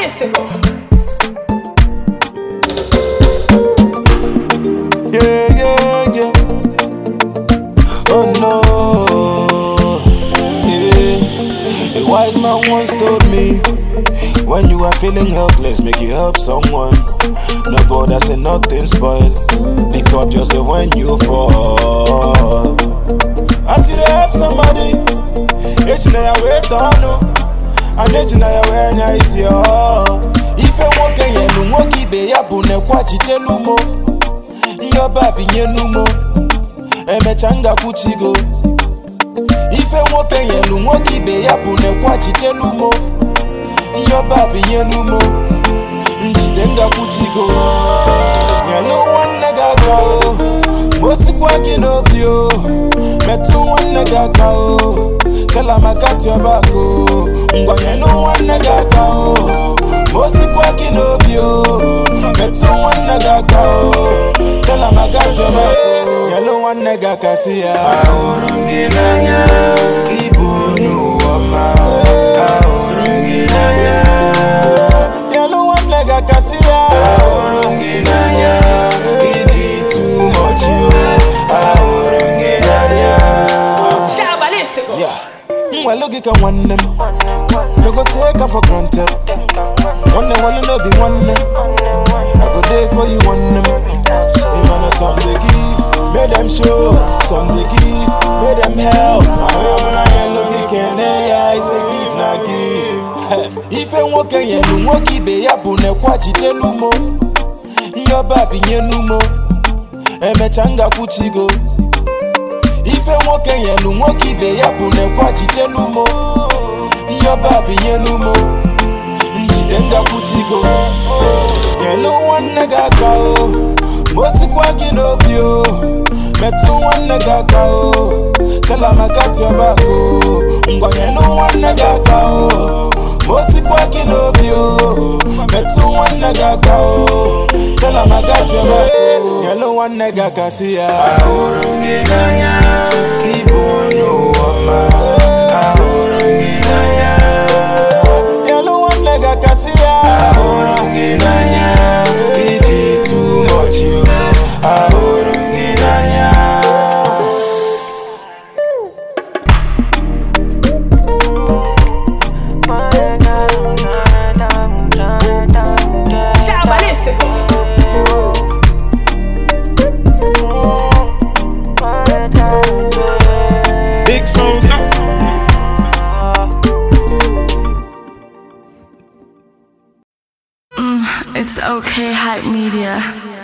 balístico. Yeah, yeah, yeah. Oh no. Yeah. A wise man once told me, when you are feeling helpless, make you help someone. No bother, say nothing spoil. Pick up yourself when you fall. As you help somebody, each na ya wait on no. And each na ya when I see you. If you walk in you no walk be ya bune kwa chitelumo. Your baby yenumo. Emechanga kuchigo. If you walk in you no walk be ya bune kwa chitelumo. Your baby yenumo. Njidenga kuchigo. You know one nigga go. Mosi kwa kinobio. Metu one nigga go. Tell him I got your back, oh. You know one nigga go. Mosi kwa kinobio. Metu one nigga go. Tell him I got your back, oh. You know one nigga kasia. Aurunginanya. Ibu no wama. Aurunginanya. You know one nigga kasia. Aurunginanya. Idi too much, you. Aurunginanya. Yeah. Well, look at one them. No go take them for granted. One them will not be one them. I go there for you one them. Even if some they give, make them show. Some they give, make them help. I look at I say give not give. If you walk in you walk be ya bune kwa chitelumo. Your baby yenumo. Emechanga kuchigo. If you walk in you walk be ya bune kwa chitelumo. Your baby yenumo. Njidenga kuchigo. You know one nigga go. Mosi kwa kinobio. Metu one nigga go. Tell him I got your back, oh. You know one nigga go. Mosi kwa kinobio. Metu one nigga go. Tell him I got your back, oh. You know one nigga kasia. Aurunginanya. Ibu no wama. Aurunginanya. You know one nigga kasia. Aurunginanya. Idi too much, you. Aurunginanya. Big Smoke. It's okay, Hype Media.